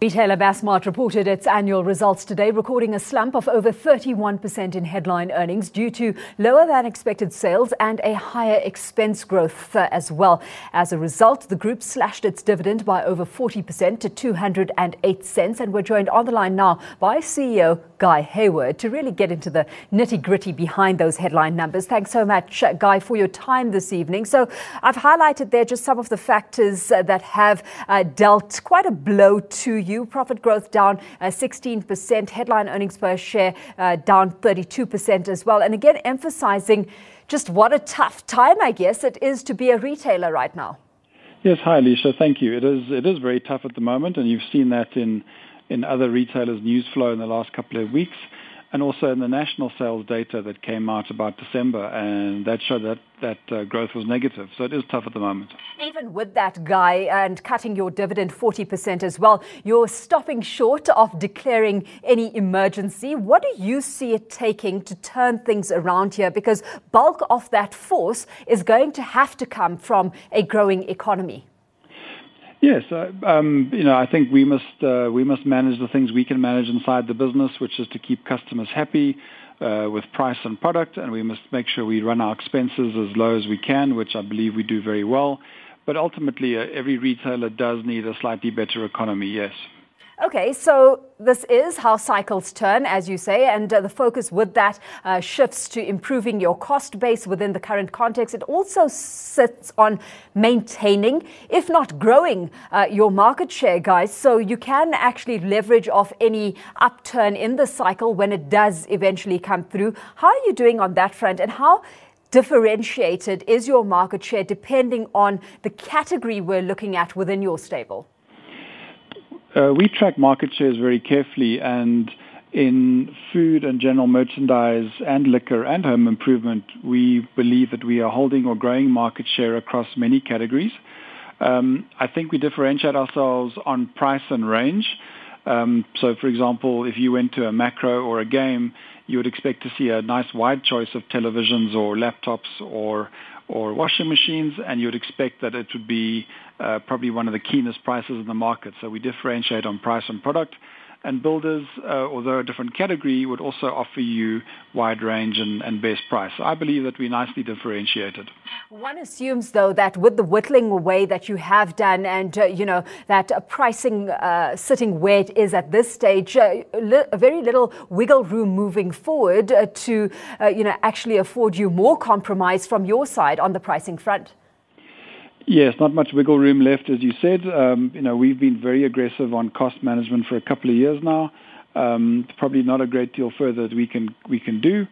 Retailer Massmart reported its annual results today, recording a slump of over 31% in headline earnings due to lower than expected sales and a higher expense growth as well. As a result, the group slashed its dividend by over 40% to 208 cents. And we're joined on the line now by CEO Guy Hayward to really get into the nitty-gritty behind those headline numbers. Thanks so much, Guy, for your time this evening. So I've highlighted there just some of the factors that have dealt quite a blow to you. Profit growth down 16%, headline earnings per share down 32% as well. And again, emphasizing just what a tough time, I guess, it is to be a retailer right now. Yes, hi, Alicia. Thank you. It is very tough at the moment, and you've seen that in other retailers' news flow in the last couple of weeks, and also in the national sales data that came out about December, and that showed that growth was negative. So it is tough at the moment. Even with that, Guy, and cutting your dividend 40% as well, you're stopping short of declaring any emergency. What do you see it taking to turn things around here? Because bulk of that force is going to have to come from a growing economy. Yes, I think we must manage the things we can manage inside the business, which is to keep customers happy with price and product, and we must make sure we run our expenses as low as we can, which I believe we do very well. But ultimately, every retailer does need a slightly better economy, yes. Okay, so this is how cycles turn, as you say, and the focus with that shifts to improving your cost base within the current context. It also sits on maintaining, if not growing, your market share, guys, so you can actually leverage off any upturn in the cycle when it does eventually come through. How are you doing on that front, and how differentiated is your market share depending on the category we're looking at within your stable? We track market shares very carefully, and in food and general merchandise and liquor and home improvement, we believe that we are holding or growing market share across many categories. I think we differentiate ourselves on price and range. So, for example, if you went to a Makro or a Game, you would expect to see a nice wide choice of televisions or laptops or washing machines, and you would expect that it would be probably one of the keenest prices in the market. So we differentiate on price and product. And Builders, although a different category, would also offer you wide range and best price. So I believe that we're nicely differentiated. One assumes, though, that with the whittling away that you have done and, that pricing sitting where it is at this stage, very little wiggle room moving forward to, actually afford you more compromise from your side on the pricing front. Yes, not much wiggle room left, as you said. We've been very aggressive on cost management for a couple of years now. Probably not a great deal further that we can do.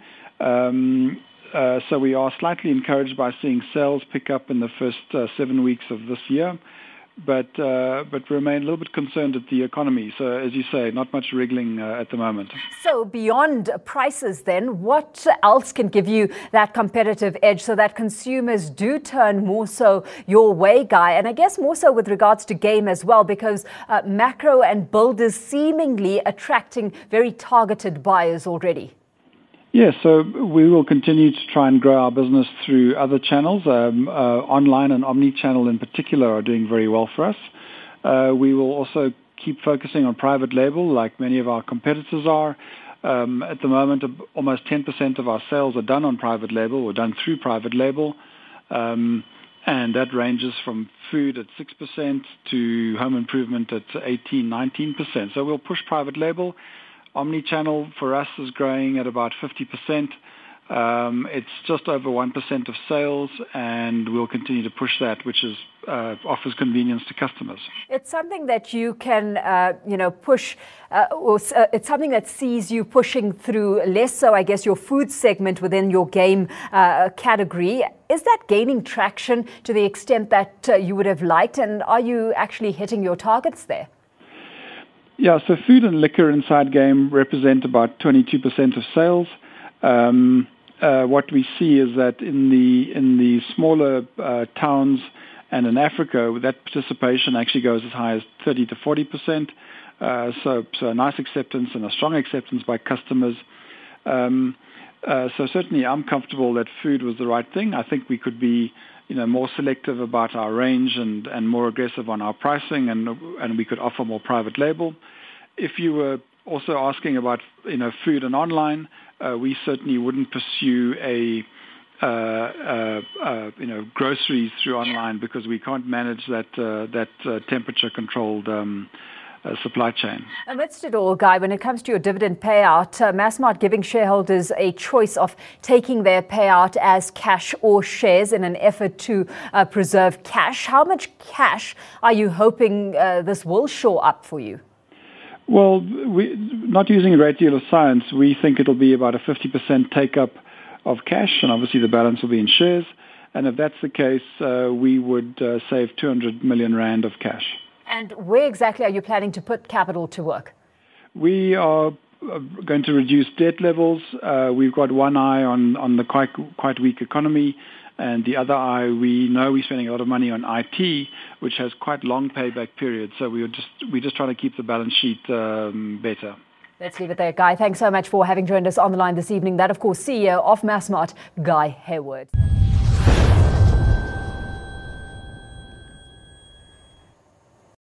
So we are slightly encouraged by seeing sales pick up in the first 7 weeks of this year, but remain a little bit concerned at the economy. So, as you say, not much wriggling at the moment. So beyond prices then, what else can give you that competitive edge so that consumers do turn more so your way, Guy? And I guess more so with regards to Game as well, because Makro and Builders seemingly attracting very targeted buyers already. Yes, so we will continue to try and grow our business through other channels. Online and omni-channel in particular are doing very well for us. We will also keep focusing on private label like many of our competitors are. At the moment, almost 10% of our sales are done on private label or done through private label. And that ranges from food at 6% to home improvement at 18-19%. So we'll push private label. Omni-channel for us is growing at about 50%. It's just over 1% of sales, and we'll continue to push that, which offers convenience to customers. It's something that you can, push, it's something that sees you pushing through less so, I guess, your food segment within your Game category. Is that gaining traction to the extent that you would have liked, and are you actually hitting your targets there? Yeah, so food and liquor inside Game represent about 22% of sales. What we see is that in the smaller towns and in Africa, that participation actually goes as high as 30 to 40%. So a nice acceptance and a strong acceptance by customers. So certainly I'm comfortable that food was the right thing. I think we could be more selective about our range and more aggressive on our pricing, and we could offer more private label. If you were also asking about food and online, we certainly wouldn't pursue groceries through online because we can't manage that temperature controlled supply chain. Amidst it all, Guy, when it comes to your dividend payout, Massmart giving shareholders a choice of taking their payout as cash or shares in an effort to preserve cash. How much cash are you hoping this will shore up for you? Well, not using a great deal of science, we think it'll be about a 50% take-up of cash, and obviously the balance will be in shares. And if that's the case, we would save 200 million rand of cash. And where exactly are you planning to put capital to work? We are going to reduce debt levels. We've got one eye on the quite weak economy, and the other eye, we know we're spending a lot of money on IT, which has quite long payback periods. So we're just trying to keep the balance sheet better. Let's leave it there, Guy. Thanks so much for having joined us on the line this evening. That, of course, CEO of Massmart, Guy Hayward.